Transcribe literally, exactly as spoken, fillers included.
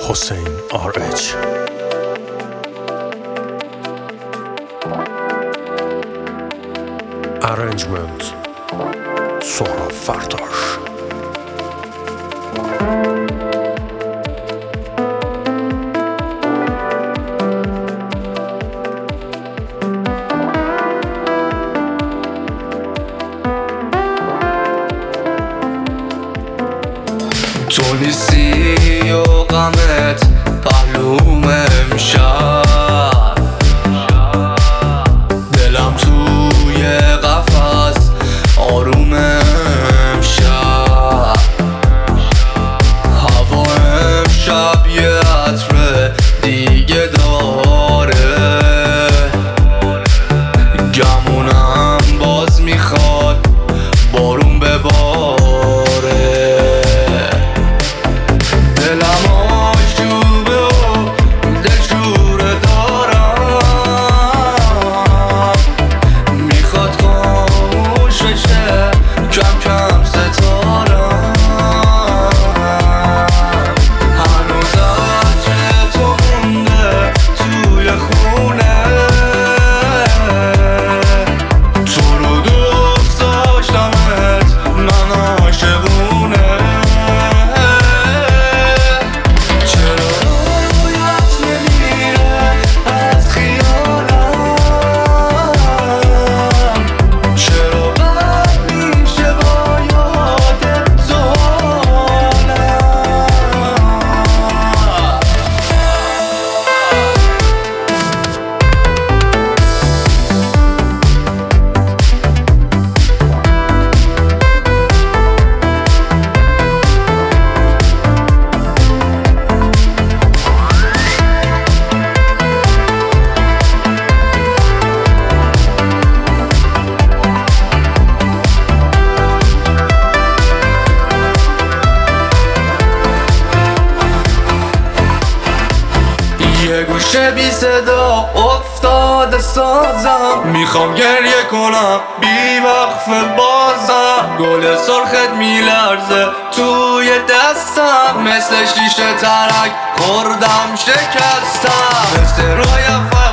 حسین آر اچ. Arrangement سهراب فرداش. تو نیستی و غمت پهلوم امشب، دلم توی قفس آروم امشب، هوا امشب یه عطر دیگه داره، گمونم باز میخواد بارون بباره، دلم آشوبه و دلشوره دارم، میخواد خاموش بشه کم کم ستارم، هنوز عطر تو مونده توی خونه، تو رو دوست داشتمت من عاشقونه، یه گوشه بی صدا افتاده سازم، میخوام گریه کنم بی وقف بازم، گل سرخت میلرزه توی دستم، مثل شیشه ترک خوردم شکستم، مثل رای